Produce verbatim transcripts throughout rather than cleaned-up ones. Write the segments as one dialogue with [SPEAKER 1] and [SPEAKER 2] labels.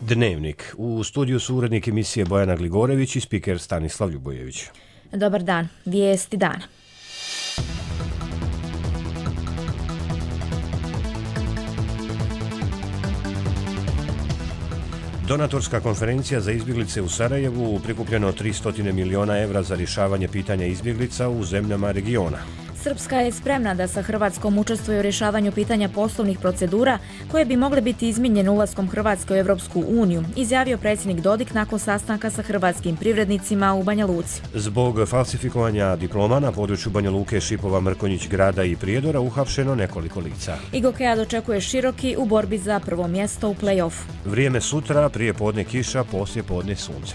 [SPEAKER 1] Dnevnik. U studiju su urednik emisije Bojana Gligorević i spiker Stanislav Ljubojević.
[SPEAKER 2] Dobar dan. Vijesti dana.
[SPEAKER 1] Donatorska konferencija za izbjeglice u Sarajevu, prikupljeno tristo miliona evra za rješavanje pitanja izbjeglica u zemljama regiona.
[SPEAKER 2] Srpska je spremna da sa Hrvatskom učestvuje u rješavanju pitanja poslovnih procedura koje bi mogle biti izmijenjene ulaskom Hrvatske u Europsku uniju, izjavio predsjednik Dodik nakon sastanka sa hrvatskim privrednicima u Banja Luci.
[SPEAKER 1] Zbog falsifikovanja diploma na području Banja Luke, Šipova, Mrkonjić, Grada i Prijedora uhapšeno nekoliko lica.
[SPEAKER 2] Igokea dočekuje Široki u borbi za prvo mjesto u play-offu.
[SPEAKER 1] Vrijeme sutra, prije podne kiša, poslije podne sunce.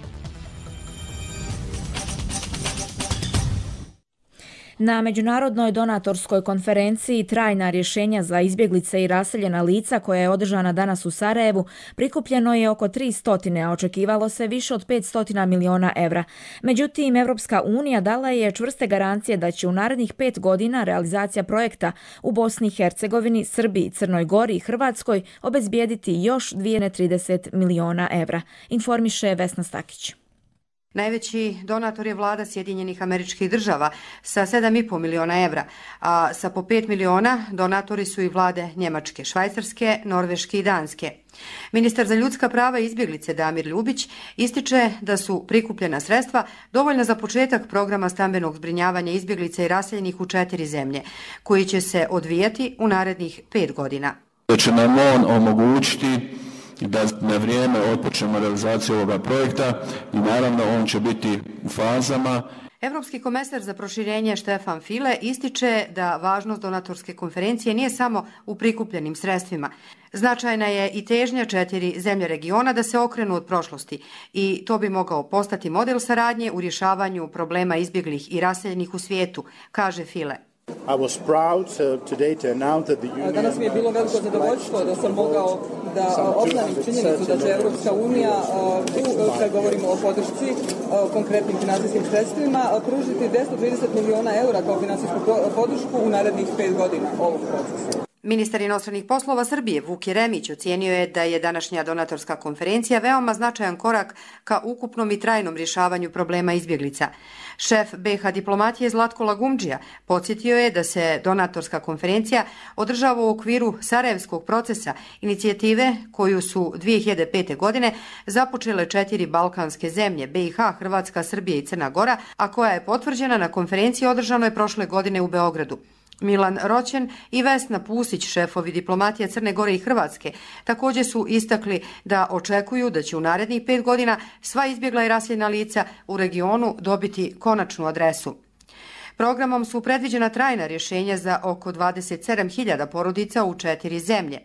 [SPEAKER 2] Na međunarodnoj donatorskoj konferenciji Trajna rješenja za izbjeglice i raseljena lica koja je održana danas u Sarajevu prikupljeno je oko tristo, a očekivalo se više od petsto miliona evra. Međutim, Europska unija dala je čvrste garancije da će u narednih pet godina realizacija projekta u Bosni i Hercegovini, Srbiji, Crnoj Gori i Hrvatskoj obezbijediti još dvjesto trideset miliona evra, informiše Vesna Stakić.
[SPEAKER 3] Najveći donator je vlada Sjedinjenih Američkih Država sa sedam i pol miliona evra, a sa po pet miliona donatori su i vlade Njemačke, Švajcarske, Norveške i Danske. Ministar za ljudska prava i izbjeglice Damir Ljubić ističe da su prikupljena sredstva dovoljna za početak programa stambenog zbrinjavanja izbjeglica i raseljenih u četiri zemlje, koji će se odvijati u narednih pet godina.
[SPEAKER 4] Da će nam on omogućiti da na vrijeme otpočnemo realizaciju ovoga projekta i naravno on će biti u fazama.
[SPEAKER 3] Evropski komesar za proširenje Štefan File ističe da važnost donatorske konferencije nije samo u prikupljenim sredstvima. Značajna je i težnja četiri zemlje regiona da se okrenu od prošlosti i to bi mogao postati model saradnje u rješavanju problema izbjeglih i raseljenih u svijetu, kaže File.
[SPEAKER 5] Danas mi je bilo veliko zadovoljstvo da sam mogao da obznamim činjenicu da će Europska unija tu, kad govorimo o podršci, o konkretnim finansijskim sredstvima, pružiti dvjesto trideset miliona eura kao finansijsku podršku u narednih pet godina ovog procesa.
[SPEAKER 3] Ministar inostranih poslova Srbije Vuk Jeremić ocijenio je da je današnja donatorska konferencija veoma značajan korak ka ukupnom i trajnom rješavanju problema izbjeglica. Šef be ha diplomatije Zlatko Lagumdžija podsjetio je da se donatorska konferencija održava u okviru Sarajevskog procesa, inicijative koju su dvije hiljade pete. godine započele četiri balkanske zemlje, be i ha, Hrvatska, Srbija i Crna Gora, a koja je potvrđena na konferenciji održanoj prošle godine u Beogradu. Milan Roćen i Vesna Pusić, šefovi diplomatija Crne Gore i Hrvatske, također su istakli da očekuju da će u narednih pet godina sva izbjegla i raseljena lica u regionu dobiti konačnu adresu. Programom su predviđena trajna rješenja za oko dvadeset sedam hiljada porodica u četiri zemlje,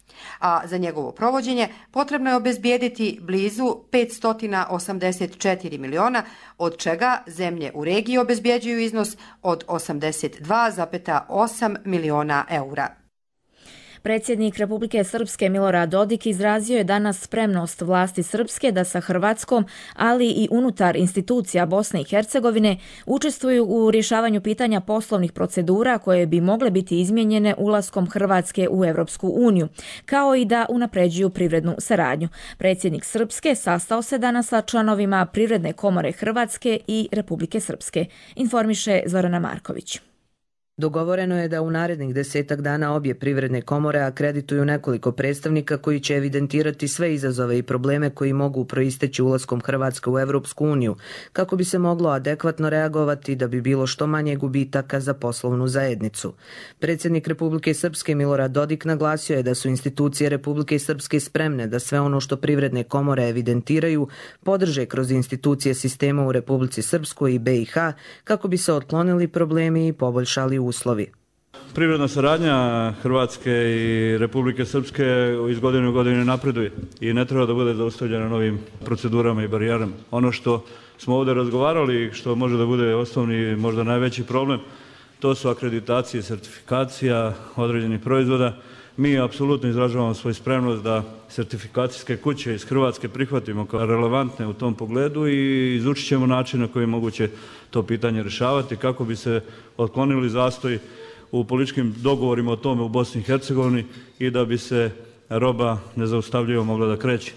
[SPEAKER 3] a za njegovo provođenje potrebno je obezbijediti blizu petsto osamdeset četiri miliona, od čega zemlje u regiji obezbjeđuju iznos od osamdeset dva zarez osam miliona eura.
[SPEAKER 2] Predsjednik Republike Srpske Milorad Dodik izrazio je danas spremnost vlasti Srpske da sa Hrvatskom, ali i unutar institucija Bosne i Hercegovine učestvuju u rješavanju pitanja poslovnih procedura koje bi mogle biti izmijenjene ulaskom Hrvatske u Europsku uniju, kao i da unapređuju privrednu saradnju. Predsjednik Srpske sastao se danas sa članovima Privredne komore Hrvatske i Republike Srpske, informiše Zorana Marković.
[SPEAKER 6] Dogovoreno je da u narednih desetak dana obje privredne komore akredituju nekoliko predstavnika koji će evidentirati sve izazove i probleme koji mogu proisteći ulaskom Hrvatske u Europsku uniju, kako bi se moglo adekvatno reagovati da bi bilo što manje gubitaka za poslovnu zajednicu. Predsjednik Republike Srpske Milorad Dodik naglasio je da su institucije Republike Srpske spremne da sve ono što privredne komore evidentiraju podrže kroz institucije sistema u Republici Srpskoj i be i ha kako bi se otklonili problemi i poboljšali uslovi.
[SPEAKER 7] Privredna saradnja Hrvatske i Republike Srpske iz godine u godinu napreduje i ne treba da bude zaustavljena novim procedurama i barijerama. Ono što smo ovdje razgovarali, što može da bude osnovni, možda najveći problem, to su akreditacije, sertifikacija određenih proizvoda. Mi apsolutno izražavamo svoju spremnost da sertifikacijske kuće iz Hrvatske prihvatimo kao relevantne u tom pogledu i izučit ćemo način na koji je moguće to pitanje rješavati kako bi se otklonili zastoji u političkim dogovorima o tome u Bosni i Hercegovini i da bi se roba nezaustavljivo mogla da kreće.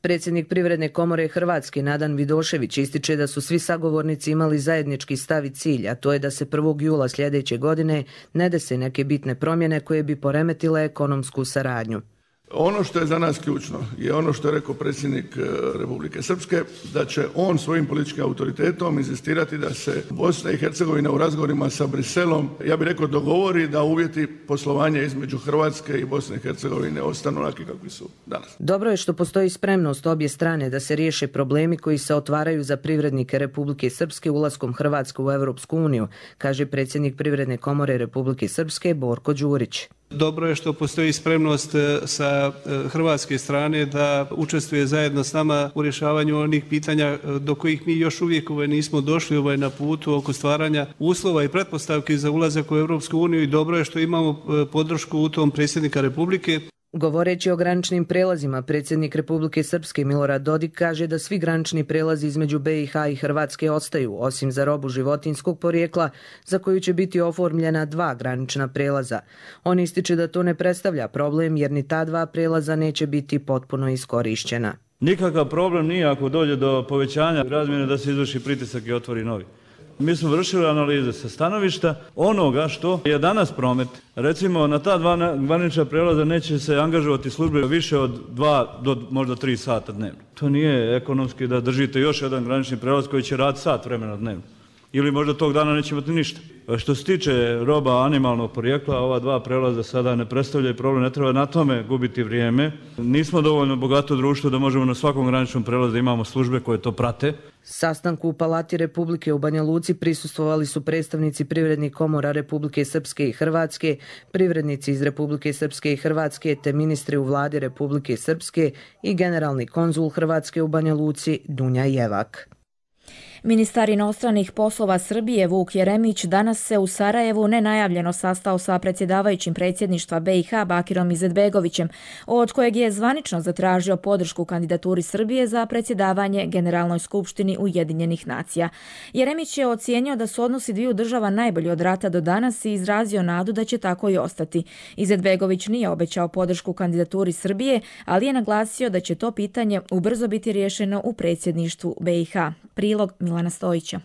[SPEAKER 6] Predsjednik Privredne komore Hrvatske Nadan Vidošević ističe da su svi sagovornici imali zajednički stav i cilj, a to je da se prvog jula sljedeće godine ne dese neke bitne promjene koje bi poremetile ekonomsku saradnju.
[SPEAKER 8] Ono što je za nas ključno je ono što je rekao predsjednik Republike Srpske, da će on svojim političkim autoritetom inzistirati da se Bosna i Hercegovina u razgovorima sa Briselom, ja bih rekao, dogovori da uvjeti poslovanja između Hrvatske i Bosne i Hercegovine ostanu onaki kakvi su danas.
[SPEAKER 6] Dobro je što postoji spremnost obje strane da se riješe problemi koji se otvaraju za privrednike Republike Srpske ulaskom Hrvatske u Europsku uniju, kaže predsjednik Privredne komore Republike Srpske Borko Đurić.
[SPEAKER 9] Dobro je što postoji spremnost sa hrvatske strane da učestvuje zajedno s nama u rješavanju onih pitanja do kojih mi još uvijek ovaj, nismo došli ovaj, na putu oko stvaranja uslova i pretpostavki za ulazak u Europsku uniju i dobro je što imamo podršku u tom predsjednika Republike.
[SPEAKER 6] Govoreći o graničnim prelazima, predsjednik Republike Srpske Milorad Dodik kaže da svi granični prelazi između B i H i Hrvatske ostaju, osim za robu životinjskog porijekla, za koju će biti oformljena dva granična prelaza. On ističe da to ne predstavlja problem jer ni ta dva prelaza neće biti potpuno iskorišćena.
[SPEAKER 7] Nikakav problem nije ako dođe do povećanja razmjene da se izvrši pritisak i otvori novi. Mi smo vršili analize sa stanovišta onoga što je danas promet. Recimo, na ta dva granična prelaza neće se angažovati službe više od dva do možda tri sata dnevno. To nije ekonomski da držite još jedan granični prelaz koji će raditi sat vremena dnevno. Ili možda tog dana neće imati ništa. Što se tiče roba animalnog porijekla, ova dva prelaza sada ne predstavljaju problem, ne treba na tome gubiti vrijeme. Nismo dovoljno bogato društvo da možemo na svakom graničnom prelazu da imamo službe koje to prate.
[SPEAKER 6] Sastanku u Palati Republike u Banja Luci prisustvovali su predstavnici privrednih komora Republike Srpske i Hrvatske, privrednici iz Republike Srpske i Hrvatske te ministri u vladi Republike Srpske i generalni konzul Hrvatske u Banja Luci Dunja Jevak.
[SPEAKER 2] Ministar inostranih poslova Srbije Vuk Jeremić danas se u Sarajevu nenajavljeno sastao sa predsjedavajućim predsjedništva B i H Bakirom Izetbegovićem, od kojeg je zvanično zatražio podršku kandidaturi Srbije za predsjedavanje Generalnoj skupštini Ujedinjenih nacija. Jeremić je ocijenio da su odnosi dviju država najbolji od rata do danas i izrazio nadu da će tako i ostati. Izetbegović nije obećao podršku kandidaturi Srbije, ali je naglasio da će to pitanje ubrzo biti riješeno u predsjedništvu B i H. Prilog Milana Stojića.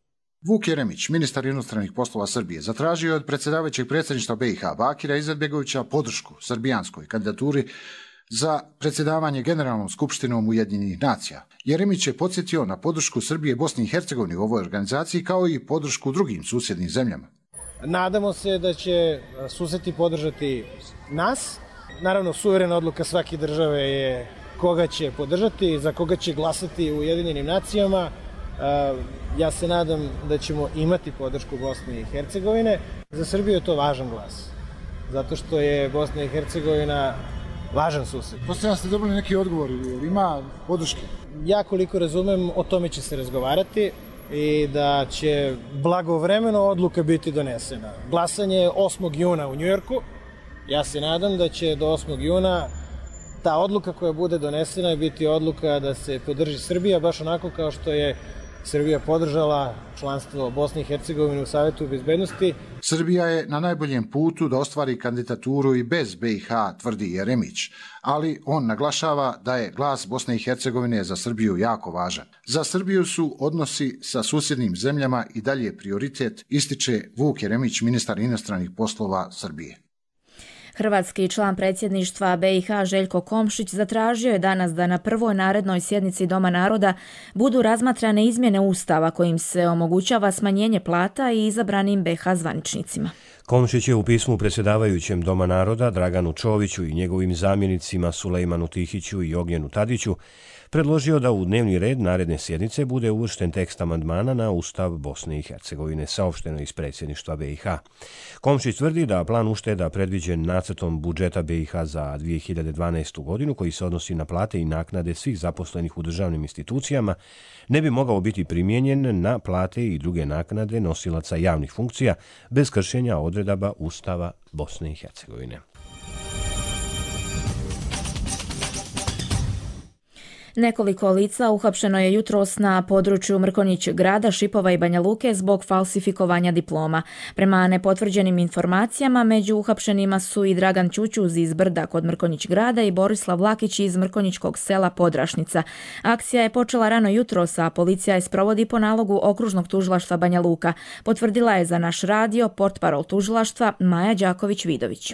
[SPEAKER 10] Vuk Jeremić, ministar inostranih poslova Srbije, zatražio je od predsjedavajućeg predsjedništva B i H Bakira Izetbegovića podršku srbijanskoj kandidaturi za predsjedavanje Generalnom skupštinom Ujedinjenih nacija. Jeremić je podsjetio na podršku Srbije Bosni i Hercegovini u ovoj organizaciji kao i podršku drugim susjednim zemljama.
[SPEAKER 11] Nadamo se da će susjedi podržati nas. Naravno, suverena odluka svake države je koga će podržati, za koga će glasati u Ujedinjenim nacijama. Ja se nadam da ćemo imati podršku Bosne i Hercegovine. Za Srbiju je to važan glas, zato što je Bosna i Hercegovina važan susjed.
[SPEAKER 10] Posljedno ste dobili neki odgovor, ima podrške?
[SPEAKER 11] Ja koliko razumem, o tome će se razgovarati i da će blagovremeno odluka biti donesena. Glasanje je osmog juna u Njujorku. Ja se nadam da će do osmog juna ta odluka koja bude donesena je biti odluka da se podrži Srbija, baš onako kao što je Srbija podržala članstvo Bosne i Hercegovine u Savetu bezbednosti.
[SPEAKER 10] Srbija je na najboljem putu da ostvari kandidaturu i bez B i H, tvrdi Jeremić, ali on naglašava da je glas Bosne i Hercegovine za Srbiju jako važan. Za Srbiju su odnosi sa susjednim zemljama i dalje prioritet, ističe Vuk Jeremić, ministar inostranih poslova Srbije.
[SPEAKER 2] Hrvatski član predsjedništva B i H Željko Komšić zatražio je danas da na prvoj narednoj sjednici Doma naroda budu razmatrane izmjene Ustava kojim se omogućava smanjenje plata i izabranim B i H zvaničnicima.
[SPEAKER 1] Komšić je u pismu predsjedavajućem Doma naroda Draganu Čoviću i njegovim zamjenicima Sulejmanu Tihiću i Ognjenu Tadiću predložio da u dnevni red naredne sjednice bude uvršten tekst amandmana na Ustav Bosne i Hercegovine, saopšteno iz predsjedništva B i H. Komšić tvrdi da plan ušteda predviđen nacrtom budžeta B i H za dvije hiljade dvanaestu. godinu, koji se odnosi na plate i naknade svih zaposlenih u državnim institucijama, ne bi mogao biti primijenjen na plate i druge naknade nosilaca javnih funkcija bez kršenja odredaba Ustava Bosne i Hercegovine.
[SPEAKER 2] Nekoliko lica uhapšeno je jutros na području Mrkonjić grada, Šipova i Banja Luke zbog falsifikovanja diploma. Prema nepotvrđenim informacijama, među uhapšenima su i Dragan Ćućuz iz Brda kod Mrkonjić grada i Borislav Lakić iz Mrkonjićkog sela Podrašnica. Akcija je počela rano jutros, a policija je sprovodi po nalogu okružnog tužilaštva Banja Luka. Potvrdila je za naš radio portparol tužilaštva Maja Đaković-Vidović.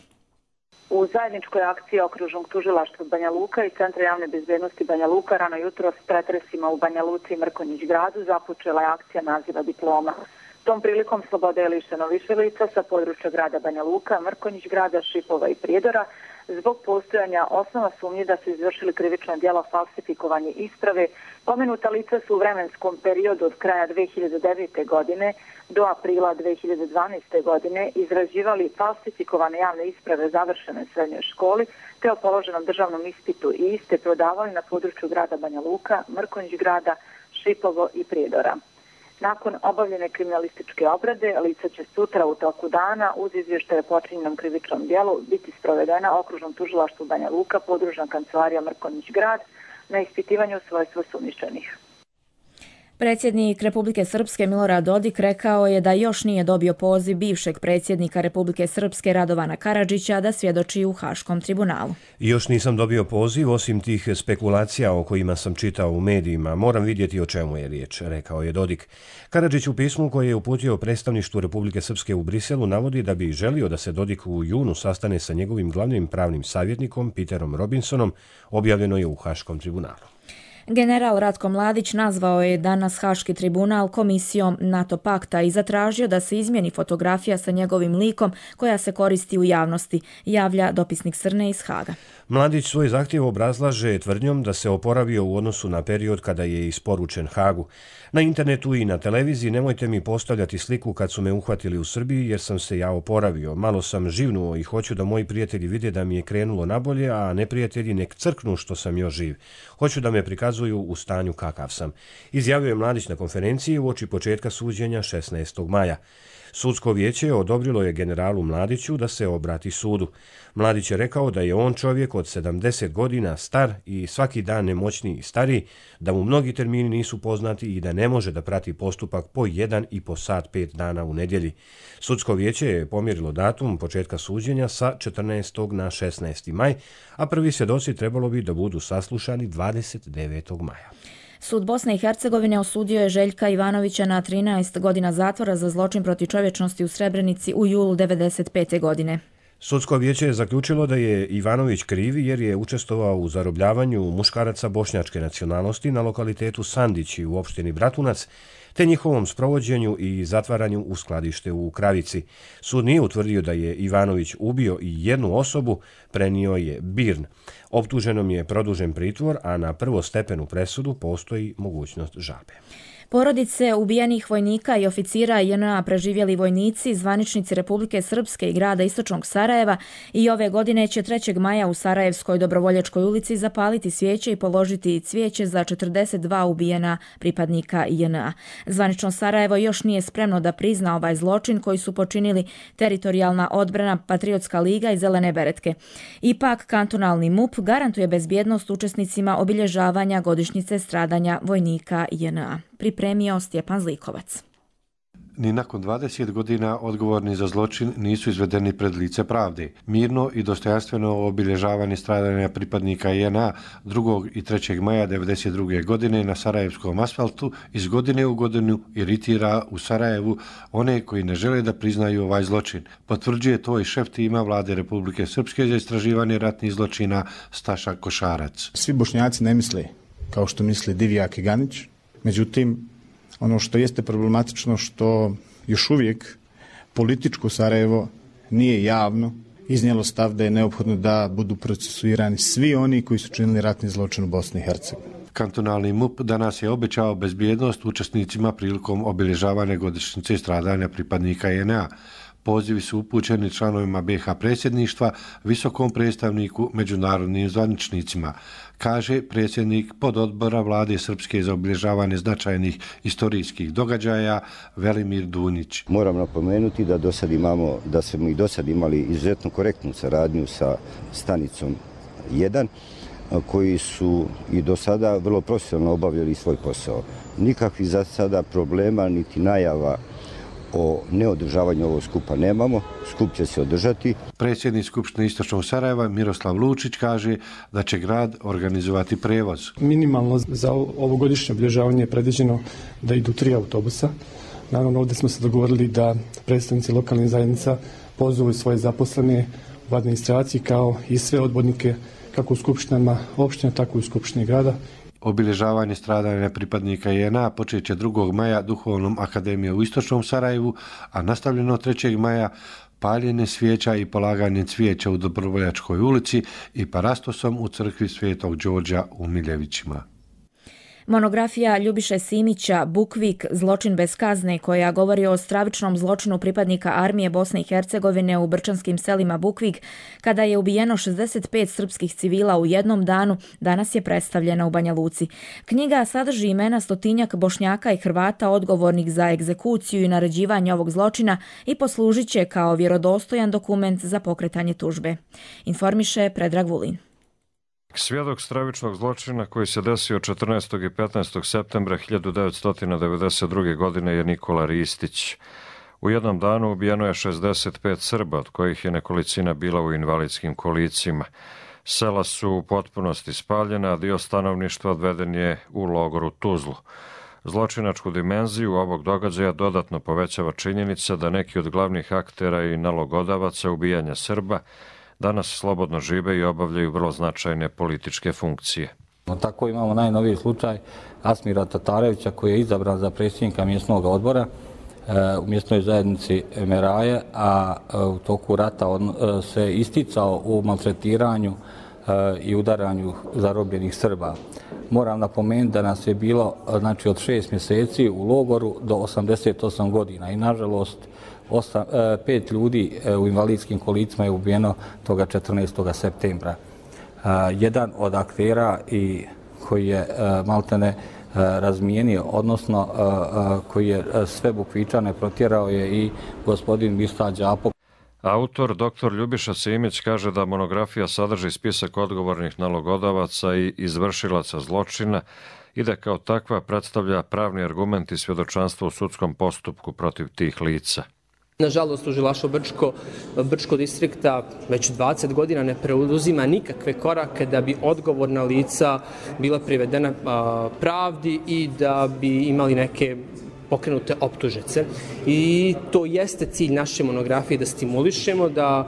[SPEAKER 12] U zajedničkoj akciji okružnog tužilaštva Banja Luka i Centra javne bezbednosti Banja Luka rano jutro s pretresima u Banja Luci i Mrkonjić gradu započela je akcija naziva diploma. Tom prilikom slobode je lišeno više lica sa područja grada Banja Luka, Mrkonjić grada, Šipova i Prijedora zbog postojanja osnova sumnje da su izvršili krivično djelo falsifikovanje isprave. Pomenuta lica su u vremenskom periodu od kraja dve hiljade devete. godine do aprila dve hiljade dvanaeste. godine izrađivali falsifikovane javne isprave završene srednjoj školi te o položenom državnom ispitu i iste prodavali na području grada Banja Luka, Mrkonjić grada, Šipovo i Prijedora. Nakon obavljene kriminalističke obrade, lica će sutra u toku dana uz izvještaje o počinjenom krivičnom djelu biti sprovedena okružnom tužilaštvu Banja Luka, podružna kancelarija Mrkonjić grad na ispitivanju svojstva sumnjičenih.
[SPEAKER 2] Predsjednik Republike Srpske Milorad Dodik rekao je da još nije dobio poziv bivšeg predsjednika Republike Srpske Radovana Karadžića da svjedoči u Haškom tribunalu.
[SPEAKER 1] Još nisam dobio poziv, osim tih spekulacija o kojima sam čitao u medijima. Moram vidjeti o čemu je riječ, rekao je Dodik. Karadžić u pismu koje je uputio predstavništvu Republike Srpske u Briselu navodi da bi želio da se Dodik u junu sastane sa njegovim glavnim pravnim savjetnikom Peterom Robinsonom, objavljeno je u Haškom tribunalu.
[SPEAKER 2] General Ratko Mladić nazvao je danas Haški tribunal komisijom NATO pakta i zatražio da se izmijeni fotografija sa njegovim likom koja se koristi u javnosti, javlja dopisnik Srne iz Haga.
[SPEAKER 1] Mladić svoj zahtjev obrazlaže tvrdnjom da se oporavio u odnosu na period kada je isporučen Hagu. Na internetu i na televiziji nemojte mi postavljati sliku kad su me uhvatili u Srbiji jer sam se ja oporavio. Malo sam živnuo i hoću da moji prijatelji vide da mi je krenulo nabolje, a neprijatelji nek crknu što sam još živ. Hoću da me prikazuju u stanju kakav sam. Izjavio je Mladić na konferenciji uoči početka suđenja šesnaestog maja. Sudsko vijeće odobrilo je generalu Mladiću da se obrati sudu. Mladić je rekao da je on čovjek od sedamdeset godina star i svaki dan nemoćniji i stariji, da mu mnogi termini nisu poznati i da ne može da prati postupak po jedan i po sat pet dana u nedjelji. Sudsko vijeće je pomjerilo datum početka suđenja sa četrnaestog na šesnaesti maj, a prvi svjedoci trebalo bi da budu saslušani dvadeset devetog maja.
[SPEAKER 2] Sud Bosne i Hercegovine osudio je Željka Ivanovića na trinaest godina zatvora za zločin protiv čovječnosti u Srebrenici u julu devedeset pete. godine.
[SPEAKER 1] Sudsko vijeće je zaključilo da je Ivanović kriv jer je učestvovao u zarobljavanju muškaraca bošnjačke nacionalnosti na lokalitetu Sandići u opštini Bratunac, te njihovom sprovođenju i zatvaranju u skladište u Kravici. Sud nije utvrdio da je Ivanović ubio i jednu osobu, prenio je Birn. Optuženom je produžen pritvor, a na prvostepenu presudu postoji mogućnost žalbe.
[SPEAKER 2] Porodice ubijenih vojnika i oficira J N A preživjeli vojnici, zvaničnici Republike Srpske i grada Istočnog Sarajeva i ove godine će trećeg maja u Sarajevskoj Dobrovoljačkoj ulici zapaliti svijeće i položiti cvijeće za četrdeset dva ubijena pripadnika J N A. Zvanično Sarajevo još nije spremno da prizna ovaj zločin koji su počinili Teritorijalna odbrana, Patriotska liga i Zelene beretke. Ipak, kantonalni M U P garantuje bezbjednost učesnicima obilježavanja godišnjice stradanja vojnika J N A. Pripremio Stjepan Zlikovac.
[SPEAKER 13] Ni nakon dvadeset godina odgovorni za zločin nisu izvedeni pred lice pravde. Mirno i dostojanstveno obilježavanje stradanja pripadnika J N A drugog i trećeg maja devedeset druge. godine na sarajevskom asfaltu iz godine u godinu iritira u Sarajevu one koji ne žele da priznaju ovaj zločin. Potvrđuje to i šef tima vlade Republike Srpske za istraživanje ratnih zločina Staša Košarac.
[SPEAKER 14] Svi Bošnjaci ne misle kao što misli Divjak i Ganić. Međutim, ono što jeste problematično što još uvijek političko Sarajevo nije javno iznijelo stav da je neophodno da budu procesuirani svi oni koji su činili ratni zločin u Bosni i Hercegovini.
[SPEAKER 13] Kantonalni M U P danas je obećao bezbjednost učesnicima prilikom obilježavanja godišnjice stradanja pripadnika J N A. Pozivi su upućeni članovima B iH predsjedništva, visokom predstavniku, međunarodnim zvaničnicima, kaže predsjednik pododbora vlade Srpske za obilježavanje značajnih istorijskih događaja Velimir Dunić.
[SPEAKER 15] Moram napomenuti da do sad imamo, da smo i do sad imali izuzetno korektnu saradnju sa stanicom jedan. koji su i do sada vrlo profesionalno obavljali svoj posao. Nikakvih za sada problema niti najava o neodržavanju ovog skupa nemamo. Skup će se održati.
[SPEAKER 13] Predsjednik Skupštine Istočnog Sarajeva Miroslav Lučić kaže da će grad organizovati prevoz.
[SPEAKER 16] Minimalno za ovogodišnje obilježavanje je predviđeno da idu tri autobusa. Naravno, ovdje smo se dogovorili da predstavnici lokalnih zajednica pozovu svoje zaposlene u administraciji kao i sve odbornike kako u skupštinama opština, tako i u skupštini grada.
[SPEAKER 13] Obilježavanje stradanja pripadnika J N A počet će drugog maja Duhovnom akademijom u Istočnom Sarajevu, a nastavljeno trećeg maja paljenje svijeća i polaganje cvijeća u Dobrovoljačkoj ulici i parastosom u crkvi Svetog Đorđa u Miljevićima.
[SPEAKER 2] Monografija Ljubiše Simića Bukvik, zločin bez kazne, koja govori o stravičnom zločinu pripadnika armije Bosne i Hercegovine u brčanskim selima Bukvik, kada je ubijeno šezdeset pet srpskih civila u jednom danu, danas je predstavljena u Banja Luci. Knjiga sadrži imena stotinjak Bošnjaka i Hrvata odgovornih za egzekuciju i naređivanje ovog zločina i poslužit će kao vjerodostojan dokument za pokretanje tužbe. Informiše Predrag Vulin.
[SPEAKER 17] Svjedok stravičnog zločina koji se desio četrnaestog i petnaestog septembra hiljadu devetsto devedeset druge. godine je Nikola Ristić. U jednom danu ubijeno je šezdeset pet Srba, od kojih je nekolicina bila u invalidskim kolicima. Sela su u potpunosti spaljena, a dio stanovništva odveden je u logoru Tuzlu. Zločinačku dimenziju ovog događaja dodatno povećava činjenica da neki od glavnih aktera i nalogodavaca ubijanja Srba danas slobodno žive i obavljaju vrlo značajne političke funkcije.
[SPEAKER 18] Tako imamo najnoviji slučaj Asmira Tatarevića koji je izabran za predsjednika mjesnog odbora u mjesnoj zajednici Meraje, a u toku rata on se isticao u maltretiranju i udaranju zarobljenih Srba. Moram napomenuti da nas je bilo znači, od šest mjeseci u logoru do osamdeset osam godina i nažalost Osam, pet ljudi u invalidskim kolicima je ubijeno toga četrnaestog septembra. Jedan od aktera i koji je maltene razmijenio, odnosno koji je sve Bukvičane protjerao je i gospodin Mirsa Đapo.
[SPEAKER 17] Autor, doktor Ljubiša Simić, kaže da monografija sadrži spisak odgovornih nalogodavaca i izvršilaca zločina i da kao takva predstavlja pravni argument i svjedočanstvo u sudskom postupku protiv tih lica.
[SPEAKER 19] Nažalost, tužilaštvo Brčko, Brčko distrikta već dvadeset godina ne preuzima nikakve korake da bi odgovorna lica bila privedena pravdi i da bi imali neke pokrenute optužnice. I to jeste cilj naše monografije, da stimulišemo da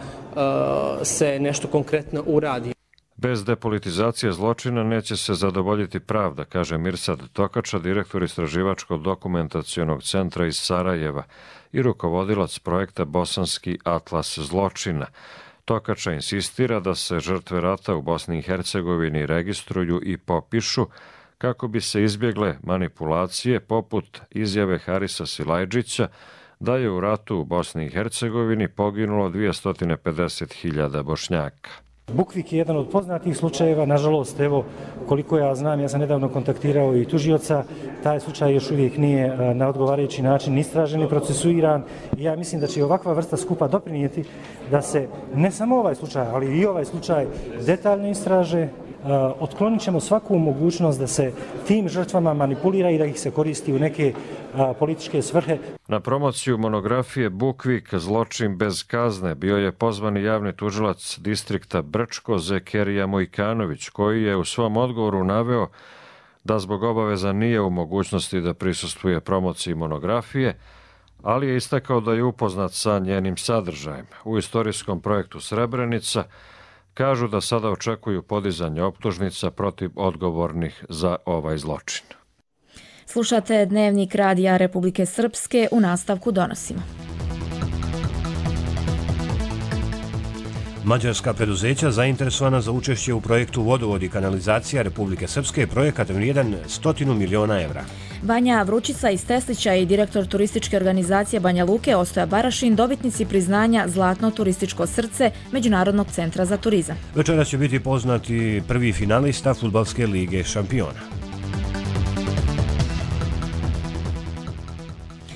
[SPEAKER 19] se nešto konkretno uradi.
[SPEAKER 17] Bez depolitizacije zločina neće se zadovoljiti pravda, kaže Mirsad Tokača, direktor istraživačkog dokumentacionog centra iz Sarajeva i rukovodilac projekta Bosanski atlas zločina. Tokača insistira da se žrtve rata u Bosni i Hercegovini registruju i popišu kako bi se izbjegle manipulacije poput izjave Harisa Silajdžića da je u ratu u Bosni i Hercegovini poginulo dvjesto pedeset hiljada Bošnjaka.
[SPEAKER 20] Bukvik je jedan od poznatih slučajeva, nažalost, evo, koliko ja znam, ja sam nedavno kontaktirao i tužioca, taj slučaj još uvijek nije na odgovarajući način istražen i procesuiran i ja mislim da će ovakva vrsta skupa doprinijeti da se ne samo ovaj slučaj, ali i ovaj slučaj detaljno istraže. Otklonit ćemo svaku mogućnost da se tim žrtvama manipulira i da ih se koristi u neke a, političke svrhe.
[SPEAKER 17] Na promociju monografije Bukvik, zločin bez kazne, bio je pozvani javni tužilac distrikta Brčko Zekerija Mojkanović, koji je u svom odgovoru naveo da zbog obaveza nije u mogućnosti da prisustvuje promociji monografije, ali je istakao da je upoznat sa njenim sadržajem. U istorijskom projektu Srebrenica kažu da sada očekuju podizanje optužnica protiv odgovornih za ovaj zločin.
[SPEAKER 2] Slušate Dnevnik Radija Republike Srpske, u nastavku donosimo.
[SPEAKER 1] Mađarska preduzeća zainteresovana za učešće u projektu Vodovod i kanalizacija Republike Srpske, projekat vrijedan stotinu miliona evra.
[SPEAKER 2] Vanja Vručica iz Teslića i direktor turističke organizacije Banja Luke Ostoja Barašin, dobitnici priznanja Zlatno turističko srce Međunarodnog centra za turizam.
[SPEAKER 1] Večeras će biti poznati prvi finalista Fudbalske lige šampiona.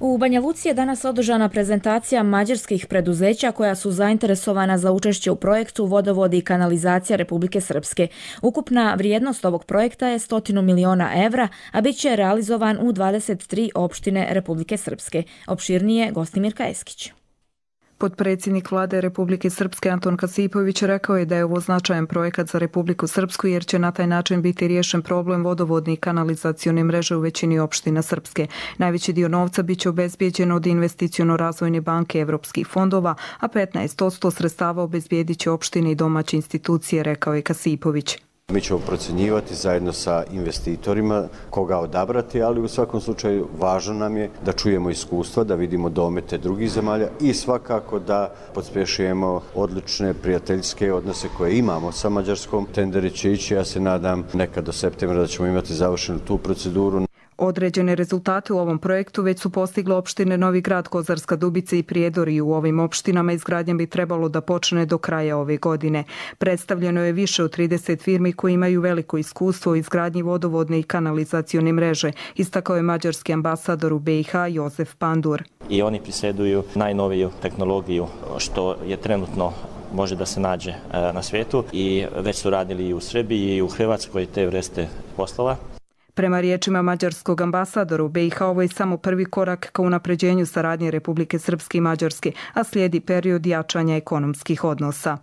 [SPEAKER 2] U Banja Luci je danas održana prezentacija mađarskih preduzeća koja su zainteresovana za učešće u projektu Vodovodi i kanalizacija Republike Srpske. Ukupna vrijednost ovog projekta je stotinu miliona evra, a bit će realizovan u dvadeset tri opštine Republike Srpske. Opširnije Gostimirka Eskić.
[SPEAKER 21] Potpredsjednik vlade Republike Srpske Anton Kasipović rekao je da je ovo značajan projekat za Republiku Srpsku jer će na taj način biti riješen problem vodovodne i kanalizacione mreže u većini opština Srpske. Najveći dio novca biće obezbijeđen od investiciono-razvojne banke evropskih fondova, a petnaest posto sredstava obezbijedit će opštine i domaće institucije, rekao je Kasipović.
[SPEAKER 22] Mi ćemo procjenjivati zajedno sa investitorima koga odabrati, ali u svakom slučaju važno nam je da čujemo iskustva, da vidimo domete drugih zemalja i svakako da pospješujemo odlične prijateljske odnose koje imamo sa Mađarskom. Tenderi će ići, ja se nadam nekad do septembra da ćemo imati završenu tu proceduru.
[SPEAKER 21] Određene rezultate u ovom projektu već su postigle opštine Novi Grad, Kozarska Dubica i Prijedor i u ovim opštinama izgradnja bi trebalo da počne do kraja ove godine. Predstavljeno je više od trideset firmi koji imaju veliko iskustvo u izgradnji vodovodne i kanalizacione mreže, istakao je mađarski ambasador u B i H Jozef Pandur.
[SPEAKER 23] I oni prisjeduju najnoviju tehnologiju što je trenutno može da se nađe na svijetu i već su radili i u Srbiji i u Hrvatskoj te vrste poslova.
[SPEAKER 21] Prema riječima mađarskog ambasadora u B i H ovo je samo prvi korak ka unapređenju saradnje Republike Srpske i Mađarske, a slijedi period jačanja ekonomskih odnosa.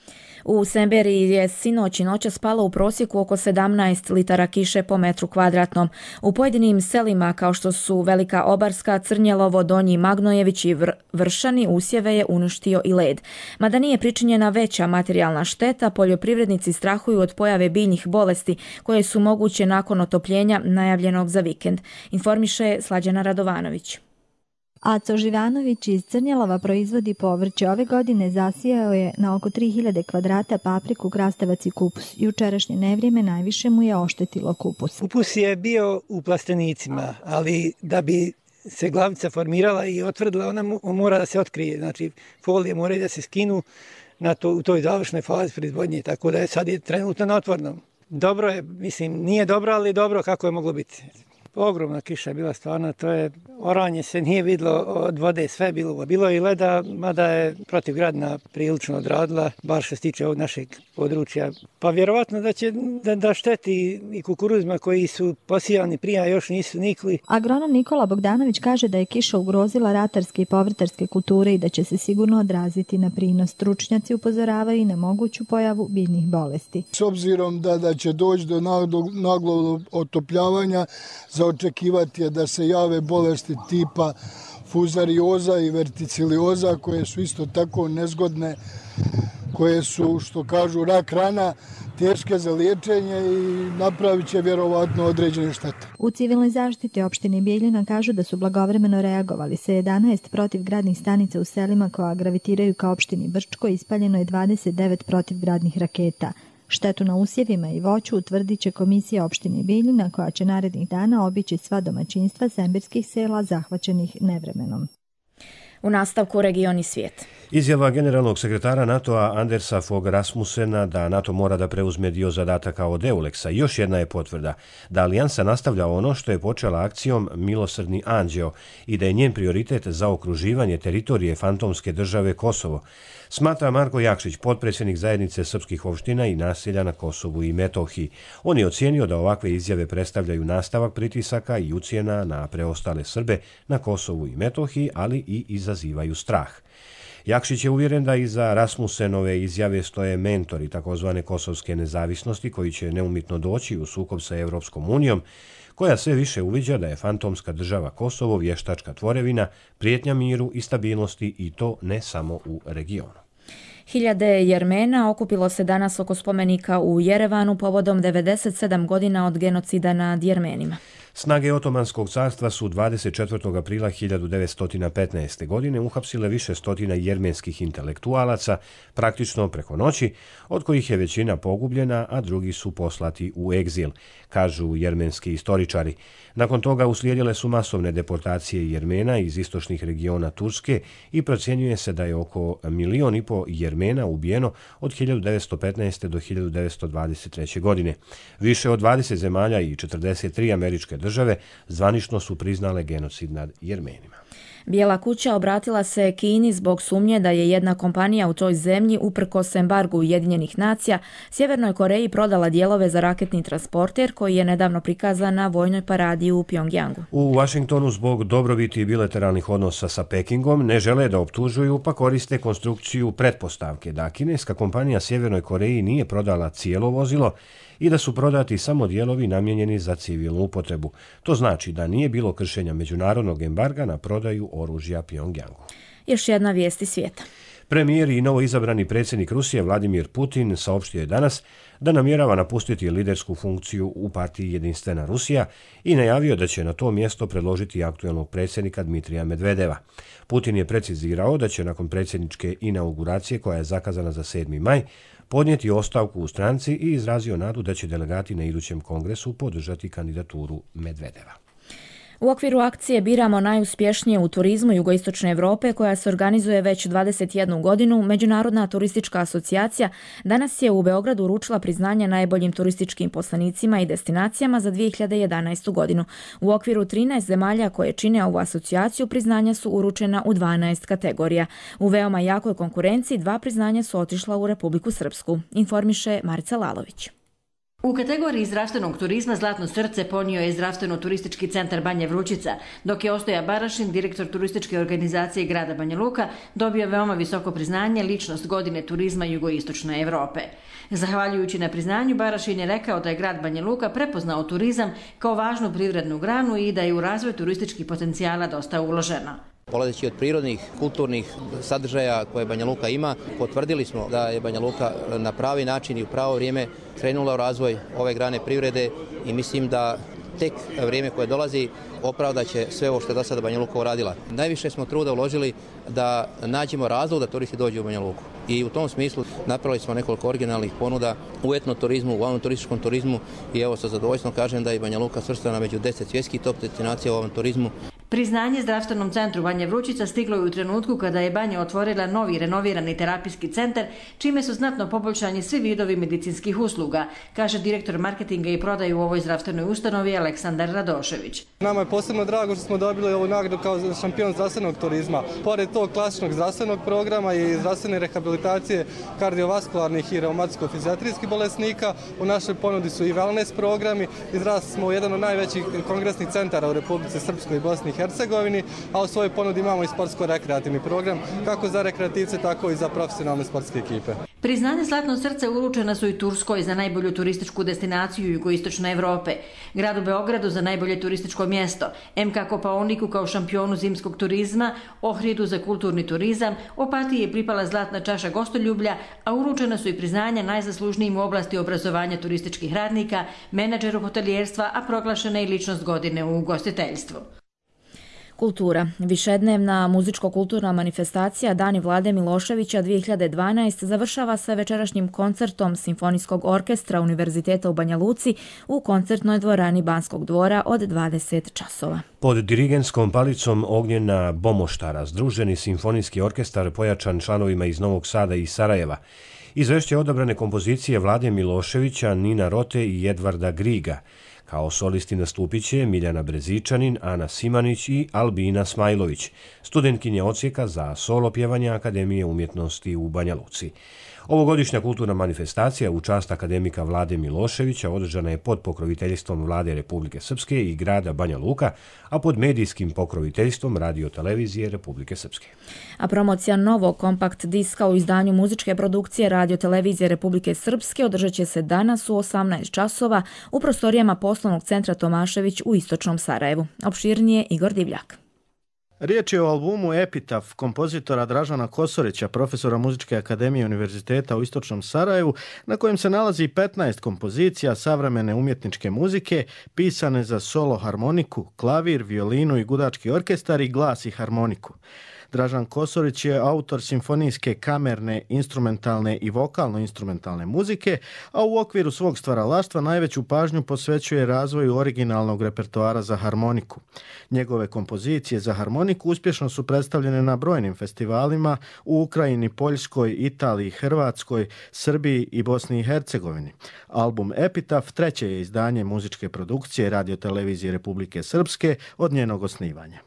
[SPEAKER 2] U Semberiji je sinoć i noća spalo u prosjeku oko sedamnaest litara kiše po metru kvadratnom. U pojedinim selima kao što su Velika Obarska, Crnjelovo, Donji Magnojević i Vr- Vršani usjeve je uništio i led. Mada nije pričinjena veća materijalna šteta, poljoprivrednici strahuju od pojave biljnih bolesti koje su moguće nakon otopljenja najavljenog za vikend. Informiše Slađana Radovanović.
[SPEAKER 24] Aco Živanović iz Crnjelova proizvodi povrće. Ove godine zasijao je na oko tri hiljade kvadrata papriku, krastavac i kupus. Jučerašnje nevrijeme najviše mu je oštetilo kupus.
[SPEAKER 25] Kupus je bio u plastenicima, ali da bi se glavica formirala i otvrdila, ona mora da se otkrije. Znači, folije moraju da se skinu na to, u toj završnoj fazi proizvodnje, tako da je sad je trenutno na otvornom. Dobro je, mislim, nije dobro, ali dobro kako je moglo biti. Ogromna kiša je bila stvarno, to je oranje se nije vidlo od vode, sve je bilo. Bilo je i leda, mada je protivgradna prilično odradila, bar što se tiče ovog našeg područja. Pa vjerovatno da će da, da šteti i kukuruzima koji su posijani prije, a još nisu nikli.
[SPEAKER 24] Agronom Nikola Bogdanović kaže da je kiša ugrozila ratarske i povrtarske kulture i da će se sigurno odraziti na prinos. Stručnjaci upozoravaju i na moguću pojavu biljnih bolesti.
[SPEAKER 26] S obzirom da, da će doći do naglog otopljavanja, za očekivati je da se jave bolesti tipa fuzarioza i verticilioza koje su isto tako nezgodne, koje su, što kažu, rak rana, teške za liječenje i napravit će vjerovatno određene štete.
[SPEAKER 24] U civilnoj zaštiti opštine Bijeljina kažu da su blagovremeno reagovali. Sa jedanaest protivgradnih stanica u selima koja gravitiraju ka opštini Brčko ispaljeno je dvadeset devet protivgradnih raketa. Štetu na usjevima i voću utvrdit će komisija opštine Bijeljina koja će narednih dana obići sva domaćinstva sembirskih sela zahvaćenih nevremenom.
[SPEAKER 2] U nastavku region i svijet.
[SPEAKER 1] Izjava generalnog sekretara NATO-a Andersa Fogh Rasmussena da NATO mora da preuzme dio zadataka od Euleksa još jedna je potvrda da alijansa nastavlja ono što je počela akcijom Milosrdni anđeo i da je njen prioritet zaokruživanje teritorije fantomske države Kosovo, smatra Marko Jakšić, potpredsjednik zajednice srpskih opština i naselja na Kosovu i Metohiji. On je ocijenio da ovakve izjave predstavljaju nastavak pritisaka i ucjena na preostale Srbe na Kosovu i Metohiji, ali i izazivaju strah. Jakšić je uvjeren da iza Rasmussenove izjave stoje mentori takozvane kosovske nezavisnosti koji će neumitno doći u sukob sa Evropskom unijom, koja sve više uviđa da je fantomska država Kosovo vještačka tvorevina, prijetnja miru i stabilnosti i to ne samo u regionu.
[SPEAKER 2] Hiljade Jermena okupilo se danas oko spomenika u Jerevanu povodom devedeset sedam godina od genocida nad Jermenima.
[SPEAKER 1] Snage Otomanskog carstva su dvadeset četvrtog aprila hiljadu devetsto petnaeste. godine uhapsile više stotina jermenskih intelektualaca, praktično preko noći, od kojih je većina pogubljena, a drugi su poslati u egzil, kažu jermenski istoričari. Nakon toga uslijedile su masovne deportacije Jermena iz istočnih regiona Turske i procjenjuje se da je oko milion i po Jermena Jermena ubijeno od hiljadu devetsto petnaeste. do hiljadu devetsto dvadeset treće. godine. Više od dvadeset zemalja i četrdeset tri američke države zvanično su priznale genocid nad Jermenima.
[SPEAKER 2] Bijela kuća obratila se Kini zbog sumnje da je jedna kompanija u toj zemlji uprkos embargu Ujedinjenih nacija Sjevernoj Koreji prodala dijelove za raketni transporter koji je nedavno prikazan na vojnoj paradi u Pjongjangu.
[SPEAKER 1] U Vašingtonu zbog dobrobiti bilateralnih odnosa sa Pekingom ne žele da optužuju pa koriste konstrukciju pretpostavke da kineska kompanija Sjevernoj Koreji nije prodala cijelo vozilo i da su prodati samo dijelovi namijenjeni za civilnu upotrebu. To znači da nije bilo kršenja međunarodnog embarga na prodaju oružja Pjongjangu.
[SPEAKER 2] Još jedna vijest iz svijeta.
[SPEAKER 1] Premijer i novoizabrani predsjednik Rusije Vladimir Putin saopštio je danas da namjerava napustiti lidersku funkciju u partiji Jedinstvena Rusija i najavio da će na to mjesto predložiti aktuelnog predsjednika Dmitrija Medvedeva. Putin je precizirao da će nakon predsjedničke inauguracije koja je zakazana za sedmi maj podnijeti ostavku u stranci i izrazio nadu da će delegati na idućem kongresu podržati kandidaturu Medvedeva.
[SPEAKER 2] U okviru akcije Biramo najuspješnije u turizmu jugoistočne Europe, koja se organizuje već dvadeset jednu godinu, Međunarodna turistička asocijacija danas je u Beogradu uručila priznanje najboljim turističkim poslanicima i destinacijama za dvije hiljade jedanaestu. godinu. U okviru trinaest zemalja koje čine ovu asocijaciju priznanja su uručena u dvanaest kategorija. U veoma jakoj konkurenciji dva priznanja su otišla u Republiku Srpsku, informiše Marica Lalović.
[SPEAKER 3] U kategoriji zdravstvenog turizma Zlatno srce ponio je zdravstveno-turistički centar Banja Vrućica, dok je Ostoja Barašin, direktor turističke organizacije grada Banja Luka, dobio veoma visoko priznanje ličnost godine turizma jugoistočne Europe. Zahvaljujući na priznanju, Barašin je rekao da je grad Banja Luka prepoznao turizam kao važnu privrednu granu i da je u razvoj turističkih potencijala dosta uloženo.
[SPEAKER 4] Polazeći od prirodnih, kulturnih sadržaja koje Banja Luka ima, potvrdili smo da je Banja Luka na pravi način i u pravo vrijeme krenula u razvoj ove grane privrede i mislim da tek vrijeme koje dolazi opravda će sve ovo što je do sada Banja Luka uradila. Najviše smo truda uložili da nađemo razlog da turisti dođu u Banja Luku. I u tom smislu napravili smo nekoliko originalnih ponuda u etnoturizmu, u ovom turističkom turizmu i evo sa zadovoljstvom kažem da je Banja Luka svrstana među deset svjetskih top destinacija u ovom turizmu.
[SPEAKER 3] Priznanje zdravstvenom centru Banja Vrućica stiglo je u trenutku kada je Banja otvorila novi renovirani terapijski centar, čime su znatno poboljšani svi vidovi medicinskih usluga, kaže direktor marketinga i prodaje u ovoj zdravstvenoj ustanovi Aleksandar Radošević.
[SPEAKER 5] Nama je posebno drago što smo dobili ovu nagradu kao šampion zdravstvenog turizma. Pored tog klasičnog zdravstvenog programa i zdravstvene rehabilitacije kardiovaskularnih i reumatsko-fizijatrijskih bolesnika, u našoj ponudi su i wellness programi. Izrasli smo u jedan od najvećih kongresnih centara u Republici Srpskoj i Bosni i Hercegovini, a u svojoj ponudi imamo i sportsko-rekreativni program, kako za rekreativce, tako i za profesionalne sportske ekipe.
[SPEAKER 3] Priznanje Zlatno srce uručena su i Turskoj za najbolju turističku destinaciju jugoistočne Evrope, gradu Beogradu za najbolje turističko mjesto, M K Kopaoniku kao šampionu zimskog turizma, Ohridu za kulturni turizam, Opatiji je pripala zlatna čaša gostoljublja, a uručena su i priznanja najzaslužnijim u oblasti obrazovanja turističkih radnika, menadžeru hotelijerstva, a proglašena je i ličnost godine u ugostiteljstvu.
[SPEAKER 2] Kultura. Višednevna muzičko-kulturna manifestacija Dani Vlade Miloševića dvije hiljade dvanaeste. završava se večerašnjim koncertom Simfonijskog orkestra Univerziteta u Banja Luci u koncertnoj dvorani Banskog dvora od dvadeset časova.
[SPEAKER 1] Pod dirigenskom palicom Ognjena Bomoštara združeni simfonijski orkestar pojačan članovima iz Novog Sada i Sarajeva. Izvešće odabrane kompozicije Vlade Miloševića, Nina Rote i Edvarda Griga. Kao solisti nastupit će Miljana Brezičanin, Ana Simanić i Albina Smajlović, studentkinja odsjeka za solo pjevanje Akademije umjetnosti u Banja Luci. Ovogodišnja kulturna manifestacija u čast akademika Vlade Miloševića održana je pod pokroviteljstvom Vlade Republike Srpske i grada Banja Luka, a pod medijskim pokroviteljstvom Radio-televizije Republike Srpske.
[SPEAKER 2] A promocija novog kompakt diska u izdanju muzičke produkcije Radio-televizije Republike Srpske održat će se danas u osamnaest časova u prostorijama poslovnog centra Tomašević u istočnom Sarajevu. Opširnije Igor Divljak.
[SPEAKER 7] Riječ je o albumu Epitaf kompozitora Dražana Kosorića, profesora Muzičke akademije Univerziteta u istočnom Sarajevu, na kojem se nalazi petnaest kompozicija savremene umjetničke muzike, pisane za solo harmoniku, klavir, violinu i gudački orkestar i glas i harmoniku. Dražan Kosorić je autor simfonijske, kamerne, instrumentalne i vokalno-instrumentalne muzike, a u okviru svog stvaralaštva najveću pažnju posvećuje razvoju originalnog repertoara za harmoniku. Njegove kompozicije za harmoniku uspješno su predstavljene na brojnim festivalima u Ukrajini, Poljskoj, Italiji, Hrvatskoj, Srbiji i Bosni i Hercegovini. Album Epitaf treće je izdanje muzičke produkcije Radio-televizije Republike Srpske od njenog osnivanja.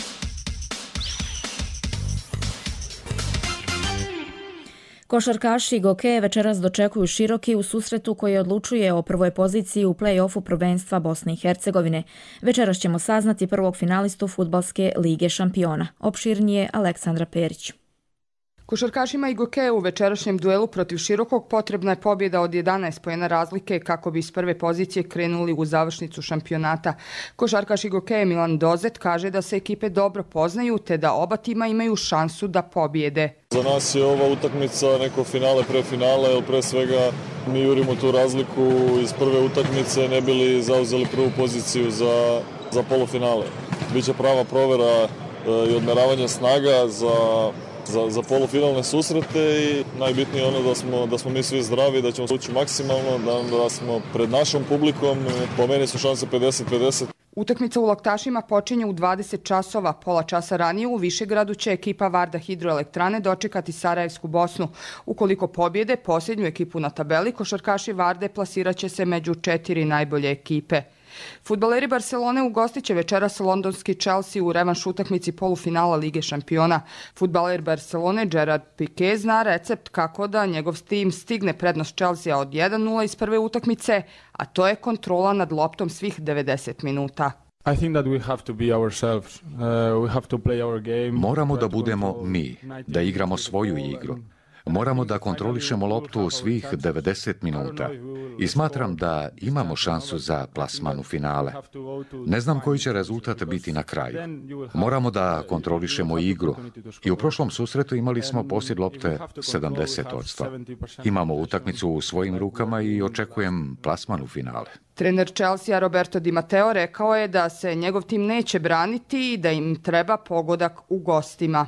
[SPEAKER 2] Košarkaši Gokeje večeras dočekuju Široki u susretu koji odlučuje o prvoj poziciji u play-offu prvenstva Bosne i Hercegovine. Večeras ćemo saznati prvog finalistu Fudbalske lige šampiona. Opširnije Aleksandra Perić.
[SPEAKER 6] Košarkašima i Gokeje u večerašnjem duelu protiv Širokog potrebna je pobjeda od jedanaest poena razlike kako bi iz prve pozicije krenuli u završnicu šampionata. Košarkaš i Gokeje Milan Dozet kaže da se ekipe dobro poznaju te da oba tima imaju šansu da pobjede.
[SPEAKER 8] Za nas je ova utakmica neko finale pre finale, jer pre svega mi jurimo tu razliku iz prve utakmice, ne bili zauzeli prvu poziciju za, za polufinale. Biće prava provera i odmeravanje snaga za Za, za polufinalne susrete i najbitnije ono da smo, da smo mi svi zdravi, da ćemo ući maksimalno, da, da smo pred našom publikom, po meni su šanse pedeset pedeset.
[SPEAKER 6] Utakmica u Laktašima počinje u dvadeset časova. Pola časa ranije u Višegradu će ekipa Varda Hidroelektrane dočekati Sarajevsku Bosnu. Ukoliko pobjede posljednju ekipu na tabeli, košarkaši Varde plasiraće se među četiri najbolje ekipe. Fudbaleri Barcelone ugostit će večeras londonski Chelsea u revanš utakmici polufinala Lige šampiona. Fudbaler Barcelone Gerard Piqué zna recept kako da njegov tim stigne prednost Chelsea od jedan nula iz prve utakmice, a to je kontrola nad loptom svih devedeset minuta.
[SPEAKER 9] I think that we have to be ourselves. Uh, we have to play our game.
[SPEAKER 10] Moramo da budemo mi, da igramo svoju igru. Moramo da kontrolišemo loptu svih devedeset minuta i smatram da imamo šansu za plasman u finale. Ne znam koji će rezultat biti na kraju. Moramo da kontrolišemo igru i u prošlom susretu imali smo posjed lopte sedamdeset posto. Imamo utakmicu u svojim rukama i očekujem plasman u finale.
[SPEAKER 6] Trener Chelsea Roberto Di Matteo rekao je da se njegov tim neće braniti i da im treba pogodak u gostima.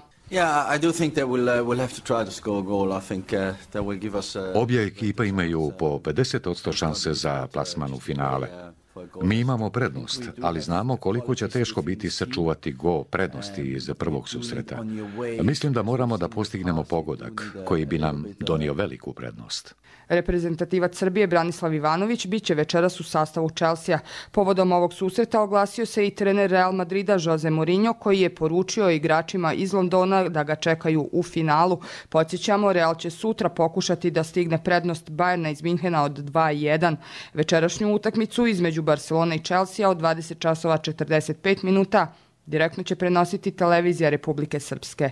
[SPEAKER 10] Obje ekipa imaju po pedeset posto šanse za plasman u finale. Mi imamo prednost, ali znamo koliko će teško biti sačuvati go prednosti iz prvog susreta. Mislim da moramo da postignemo pogodak koji bi nam donio veliku prednost.
[SPEAKER 6] Reprezentativac Srbije Branislav Ivanović biće večeras u sastavu Chelsea. Povodom ovog susreta oglasio se i trener Real Madrida Jose Mourinho koji je poručio igračima iz Londona da ga čekaju u finalu. Podsjećamo, Real će sutra pokušati da stigne prednost Bayerna iz Minhena od dva jedan. Večerašnju utakmicu između Barcelona i Chelsea od dvadeset časova četrdeset pet minuta direktno će prenositi televizija Republike Srpske.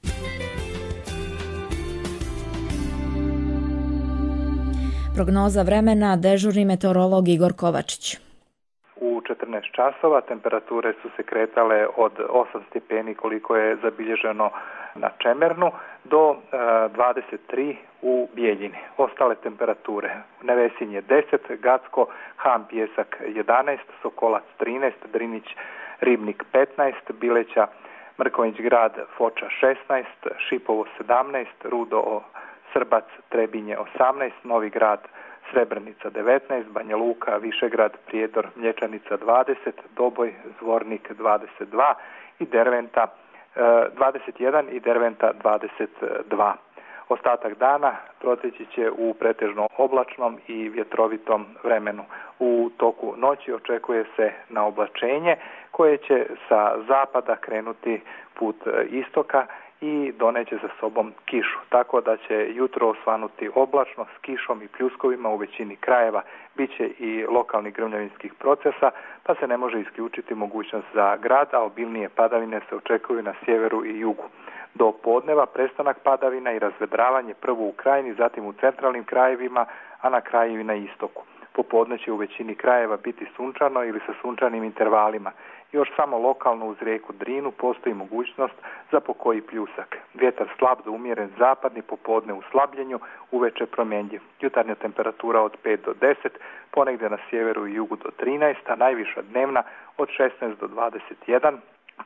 [SPEAKER 2] Prognoza vremena, dežurni meteorolog Igor Kovačić.
[SPEAKER 11] U četrnaest časova temperature su se kretale od osam stepeni koliko je zabilježeno na Čemernu do dvadeset tri u Bijeljini. Ostale temperature: Nevesinje deset, Gacko, Ham, Pijesak jedanaest, Sokolac trinaest, Drinić, Ribnik petnaest, Bileća, Mrkonjić Grad, Foča šesnaest, Šipovo sedamnaest, Rudo, Srbac, Trebinje osamnaest, Novi Grad, Srebrenica devetnaest, Banja Luka, Višegrad, Prijedor, Mlječanica dvadeset, Doboj, Zvornik dvadeset dva i Derventa dvadeset jedan i Derventa dvadeset dva. Ostatak dana proteći će u pretežno oblačnom i vjetrovitom vremenu. U toku noći očekuje se na oblačenje koje će sa zapada krenuti put istoka i doneće sa sobom kišu, tako da će jutro osvanuti oblačno s kišom i pljuskovima u većini krajeva. Biće i lokalnih grmljavinskih procesa, pa se ne može isključiti mogućnost za grad, a obilnije padavine se očekuju na sjeveru i jugu. Do podneva prestanak padavina i razvedravanje prvo u krajini, zatim u centralnim krajevima, a na kraju i na istoku. Popodne će u većini krajeva biti sunčano ili sa sunčanim intervalima. Još samo lokalno uz rijeku Drinu postoji mogućnost za pokoji pljusak. Vjetar slab do umjeren zapadni, popodne u slabljenju, uveče promjenjiv. Jutarnja temperatura od pet do deset, ponegdje na sjeveru i jugu do trinaest, a najviša dnevna od šesnaest do dvadeset jedan,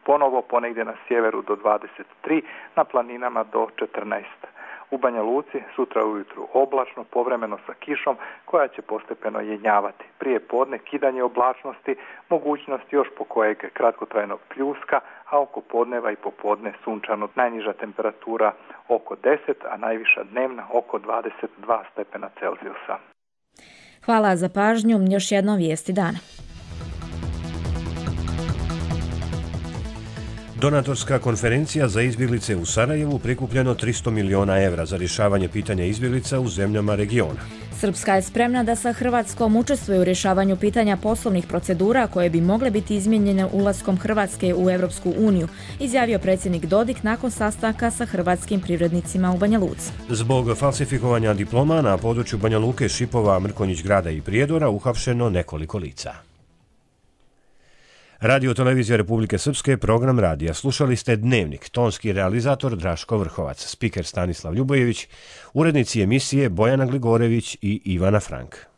[SPEAKER 11] ponovo ponegdje na sjeveru do dvadeset tri, na planinama do četrnaest. U Banja Luci sutra ujutru oblačno, povremeno sa kišom koja će postepeno jenjavati. Prije podne kidanje oblačnosti, mogućnost još po kojeg kratkotrajnog pljuska, a oko podneva i popodne sunčano. Najniža temperatura oko deset, a najviša dnevna oko dvadeset dva stepena Celzijusa.
[SPEAKER 2] Hvala za pažnju. Još jedno vijesti dana.
[SPEAKER 1] Donatorska konferencija za izbjeglice u Sarajevu prikupljeno tristo miliona evra za rješavanje pitanja izbjeglica u zemljama regiona.
[SPEAKER 2] Srpska je spremna da sa Hrvatskom učestvuje u rješavanju pitanja poslovnih procedura koje bi mogle biti izmijenjene ulaskom Hrvatske u Europsku uniju, izjavio predsjednik Dodik nakon sastanka sa hrvatskim privrednicima u Banja Luci.
[SPEAKER 1] Zbog falsifikovanja diploma na području Banja Luke, Šipova, Mrkonjić Grada i Prijedora uhapšeno nekoliko lica. Radio Televizija Republike Srpske, program radija. Slušali ste Dnevnik, tonski realizator Draško Vrhovac, spiker Stanislav Ljubojević, urednici emisije Bojana Gligorević i Ivana Frank.